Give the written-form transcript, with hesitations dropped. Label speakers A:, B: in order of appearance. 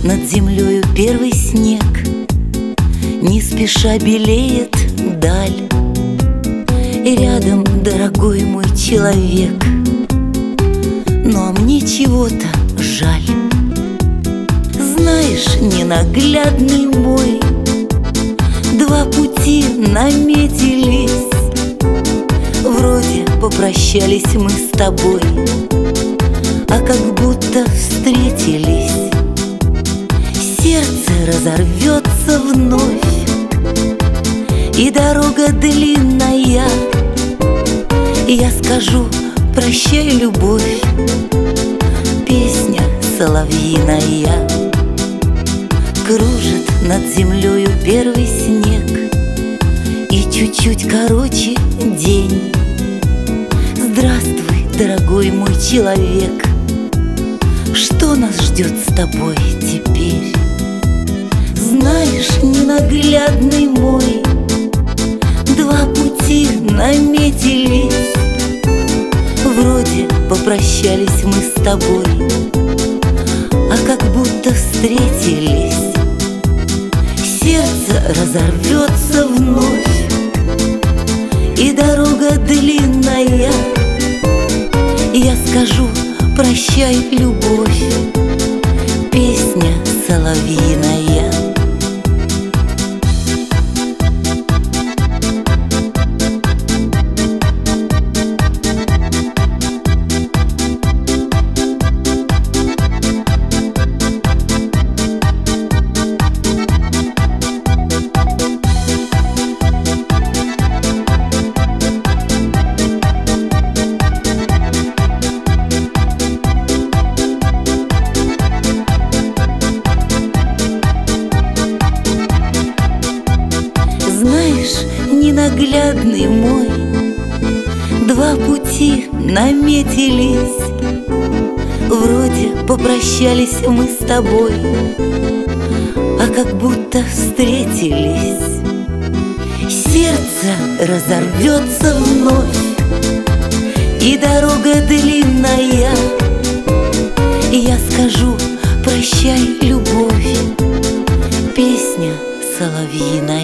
A: над землею первый снег, не спеша белеет даль, и рядом, дорогой мой человек. Ну а мне чего-то жаль. Знаешь, ненаглядный мой, два пути наметились. Вроде попрощались мы с тобой, а как будто встретились. Сердце разорвется вновь, и дорога длинная. Я скажу: прощай, любовь, песня соловьиная. Кружит над землею первый снег, и чуть-чуть короче день. Здравствуй, дорогой мой человек, что нас ждет с тобой теперь? Знаешь, ненаглядный мой, два пути наметились. Вроде попрощались мы с тобой, а как будто встретились. Сердце разорвется вновь, и дорога длинная. Я скажу: прощай, любовь, песня соловьиная. Знаешь, ненаглядный мой, два пути наметились. Вроде попрощались мы с тобой, а как будто встретились. Сердце разорвется вновь, и дорога длинная. Я скажу: прощай, любовь, песня соловьиная.